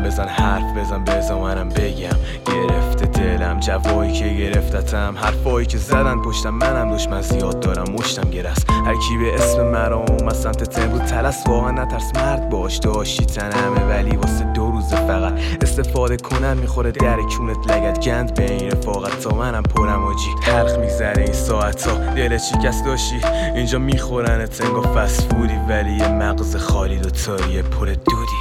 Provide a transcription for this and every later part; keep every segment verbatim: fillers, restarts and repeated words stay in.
بزن حرف بزن بزن منم بگم. گرفته دلم جوایی که گرفتتم، حرفایی که زدن پشتم منم دشمن زیاد دارم مشتم گرست. هر کی به اسم مرا اومد سمت تمرو تلس، واقعا نترس مرد باش داشتی تنمه، ولی واسه دو روزه فقط استفاده کنن میخوره در کونت لگت گند بین رفاقت تا منم پرم آجی. تلخ میگذره این ساعت ها دل شکست داشتی اینجا میخورن تنگا فست فودی، ولی یه مغز خالی دوتایی پر دودی.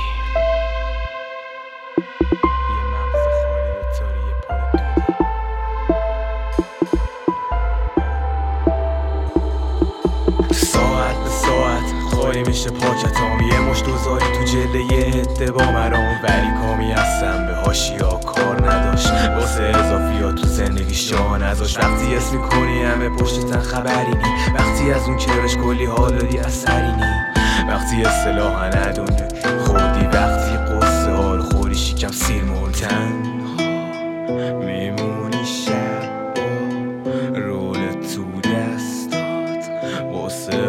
میشه پاکتام یه مش دوزاری تو جله یه هده با مرام، ولی کامی هستم به هاشیا کار نداشت واسه اضافیات تو زندگیش جا نذاش. وقتی اسم میکنی همه پشتتن خبری نی، وقتی از اون کرش کلی حال دادی اثری نی، وقتی اصطلاحا ندونه خودی، وقتی قصه حال خوری شکم سیر مولتن میمونی شب با رول تو دستات واسه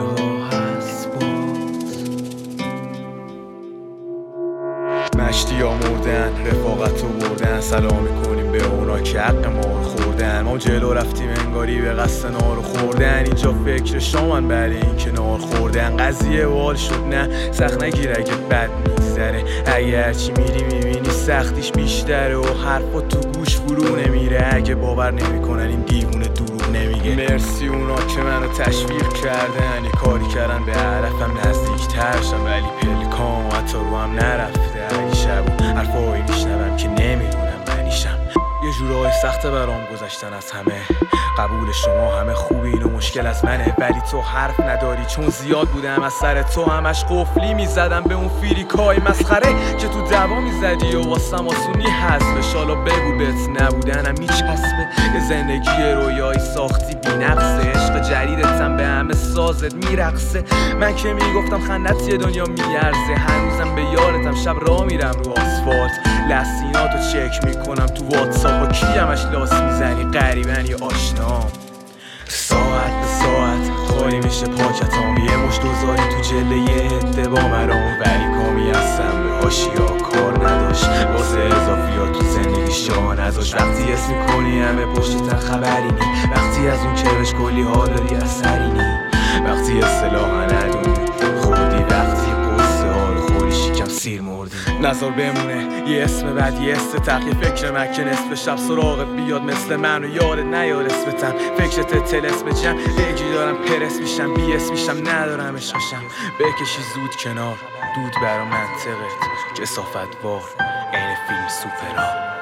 مشتی ها مردن رفاقت رو بردن، سلام میکنیم به اونا که حق ما رو خوردن. ما جلو رفتیم انگاری به قصد نار خوردن، اینجا فکر شامن برای این که نار خوردن. قضیه وال شد نه سخت نگیر اگه بد میگذره، اگه هرچی میری میبینی سختیش بیشتره و حرفا تو گوش فرو نمیره. اگه باور نمیکنن این دیوونه دروغ نمیگه. مرسی اونا که منو تشویق کردن، یه کاری کردن به هدفم نزدیک ترشم، ولی پلکام حتی رو هم نرفته. این شب حرفایی میشنوم که نمیدونم منیشم. یه جورای سخته برام گذشتن از همه، قبول شما همه خوبین و مشکل از منه، ولی تو حرف نداری چون زیاد بودم از سر تو همش قفلی میزدم به اون فیریکای مسخره که تو دوا میزدی و واسم آسونی حذفش. حالا بگو بهت نبودنم میچسبه، یه زندگی رویایی ساختی بی نقصه، عشق جریدتم به همه سازت میرقصه. من که میگفتم خندت یه دنیا میارزه، هنوزم به یارتم شب راه میرم رو آسفالت، لحظیناتو چک میکنم تو واتساپ با کی همش لاس میزنی غریبن یا آشنام. ساعت به ساعت خالی میشه پاکتام، یه مش دوزاری تو جله یه هده با مرام، ولی کامی هستم به هاشیا کار نداشت واسه اضافیات تو زندگیش جا نذاش. وقتی اسم میکنی همه پشتتن خبری نی، وقتی از اون کرش کلی حال داری اثری نی، وقتی اصطلاحا ندونه خودی، وقتی قصه حال خوری شکم سیر مردی. نظر بمونه یه اسم بعد یه استتق، یه فکر مکه نصف شب سراغت بیاد مثل من و یادت نیاد اسمتم، فکرت تلس بجم بگی دارم پرس میشم بی اس میشم ندارم عشقشم. بکشی زود کنار دود برا منطقت کسافت وار این فیلم سوپرا.